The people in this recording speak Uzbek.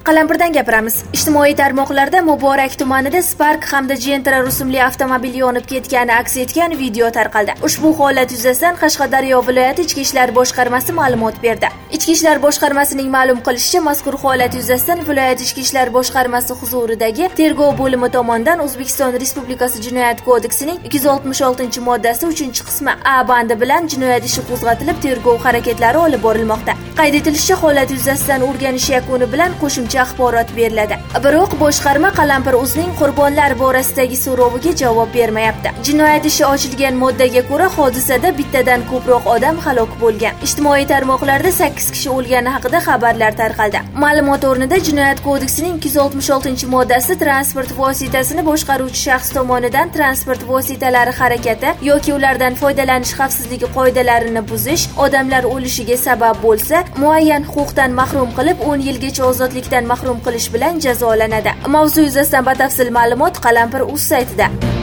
Qalampirdan gapiramiz. Ijtimoiy tarmoqlarda Muborak tumanida Spark hamda Gentra rusumli avtomobil yonib ketgani aks etgan video tarqaldi. Ushbu holat yuzasidan Qashqadaryo viloyati Ichki ishlar boshqarmasi ma'lumot berdi. Ichki ishlar boshqarmasining ma'lum qilishicha, mazkur holat yuzasidan viloyat Ichki ishlar boshqarmasi huzuridagi tergov bo'limi tomonidan O'zbekiston Respublikasi Jinoyat kodeksining 266-moddasi 3-qismi A bandi bilan jinoyat ishi qo'zg'atilib, tergov harakatlari olib borilmoqda. Qayd etilishicha, holat yuzasidan o'rganish yakuni bilan qo'shimcha axborot beriladi. Biroq boshqarma Qalampir o'zining qurbonlar borasidagi so'roviga javob bermayapti. Jinoyat ishi ochilgan moddaga ko'ra, hodisada bittadan ko'proq odam halok bo'lgan. Ijtimoiy tarmoqlarda 8 kishi o'lgani haqida xabarlar tarqaldi. Ma'lumot o'rnida Jinoyat kodeksining 266-moddasi transport vositasini boshqaruvchi shaxs tomonidan transport vositalari harakati yoki ulardan foydalanish xavfsizligi qoidalarini buzish odamlar o'lishiga sabab bo'lsa, muayyan huquqdan mahrum qilib 10 yilgacha ozodlikdan mahrum qilish bilan jazolanadi. Mavzu yuzasidan batafsil ma'lumot Qalampir.uz saytida.